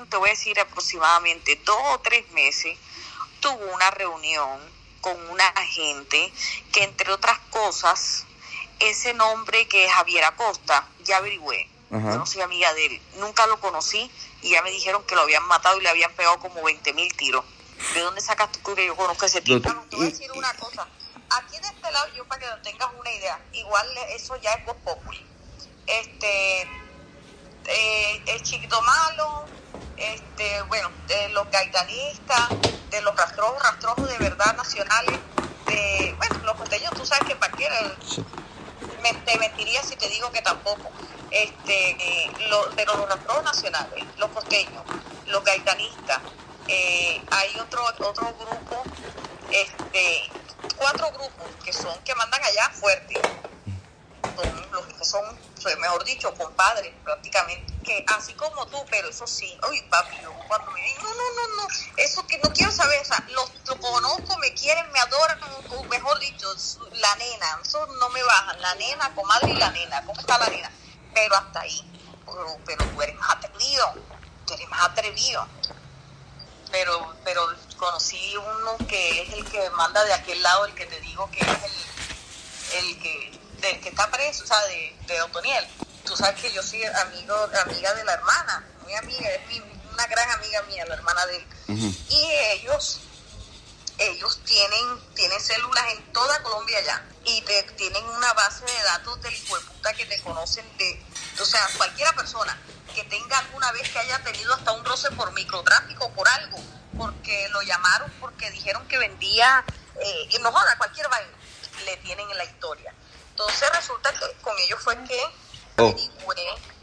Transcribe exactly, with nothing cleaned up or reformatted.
te voy a decir aproximadamente dos o tres meses, tuvo una reunión con una agente que, entre otras cosas, ese nombre que es Javier Acosta, ya averigüé. Ajá. Yo no soy amiga de él, nunca lo conocí y ya me dijeron que lo habían matado y le habían pegado como veinte mil tiros. ¿De dónde sacas tú que yo conozco a ese tipo? Bueno, te voy a decir una cosa. Aquí de este lado, yo para que tengas una idea, igual eso ya es voz populi. Este, eh, el Chiquito Malo, este, bueno, de los gaitanistas, de los rastrojos, rastrojos de verdad nacionales, de, bueno, los costeños, tú sabes que para qué, sí. me, te mentiría si te digo que tampoco. Este, eh, lo, pero los rastrojos nacionales, los costeños, los gaitanistas, eh, hay otro otro grupo, este, cuatro grupos que son, que mandan allá fuerte, son los que son, mejor dicho, compadres prácticamente, que así como tú, pero eso sí, uy papi, yo cuando me digo, no, no, no, no, eso que no quiero saber, o sea, los, los conozco, me quieren, me adoran, mejor dicho, la nena, eso no me bajan, la nena, comadre y la nena, ¿cómo está la nena? Pero hasta ahí, pero, pero tú eres más atrevido, tú eres más atrevido, pero, pero conocí uno que es el que manda de aquel lado, el que te digo que es el, el que, del que está preso, o sea, de, de Otoniel. Tú sabes que yo soy amigo, amiga de la hermana, muy amiga, es mi, una gran amiga mía, la hermana de él. Uh-huh. Y ellos, ellos tienen, tienen células en toda Colombia ya, y te, tienen una base de datos del hijueputa que te conocen de, o sea, cualquiera persona que tenga alguna vez que haya tenido hasta un roce por microtráfico, por algo, porque lo llamaron, porque dijeron que vendía, eh, no joda, cualquier vaina, le tienen en la historia. Entonces resulta que con ellos fue que oh. averigüé